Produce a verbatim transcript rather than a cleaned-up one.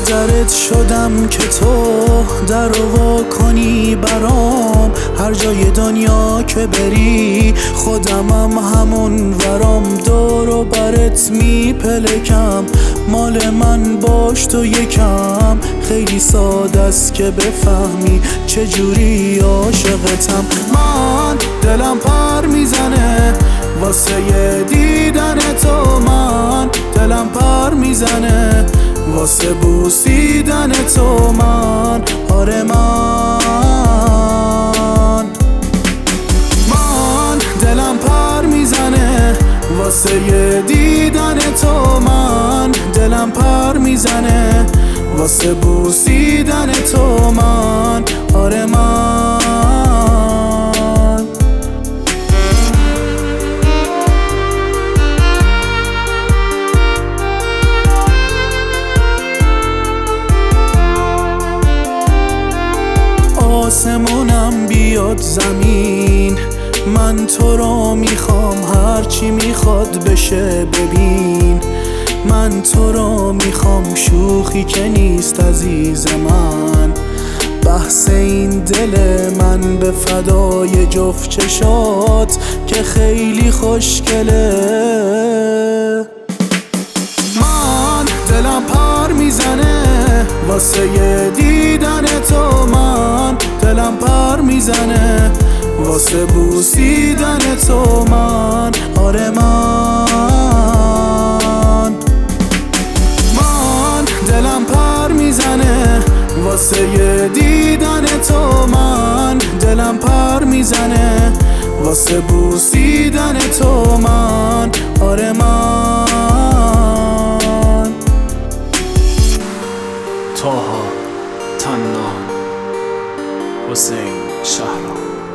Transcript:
درت شدم که تو در وا کنی برام، هر جای دنیا که بری خودمم همون ورام. دور و برت میپلکم، مال من باش تو یکم. خیلی ساده است که بفهمی چجوری عاشقتم. من دلم پر میزنه واسه دیدن تو، من دلم پر میزنه واسه بوسیدن تو. من آره من من دلم پر میزنه واسه دیدن تو، من دلم پر میزنه واسه بوسیدن تو. من آره من آسمونم بیاد زمین، من تو رو میخوام هرچی میخواد بشه. ببین من تو رو میخوام، شوخی که نیست عزیز من. بحث این دل من به فدای جفت چشات که خیلی خوشگله. من دلم پر میزنه واسه دیدن تو، من دلم پر میزنه واسه بوسیدن تو. من آره من من دلم پر میزنه واسه دیدن تو، من دلم پر میزنه واسه بوسیدن تو. من آره من طه، تنان، حسین شهرام.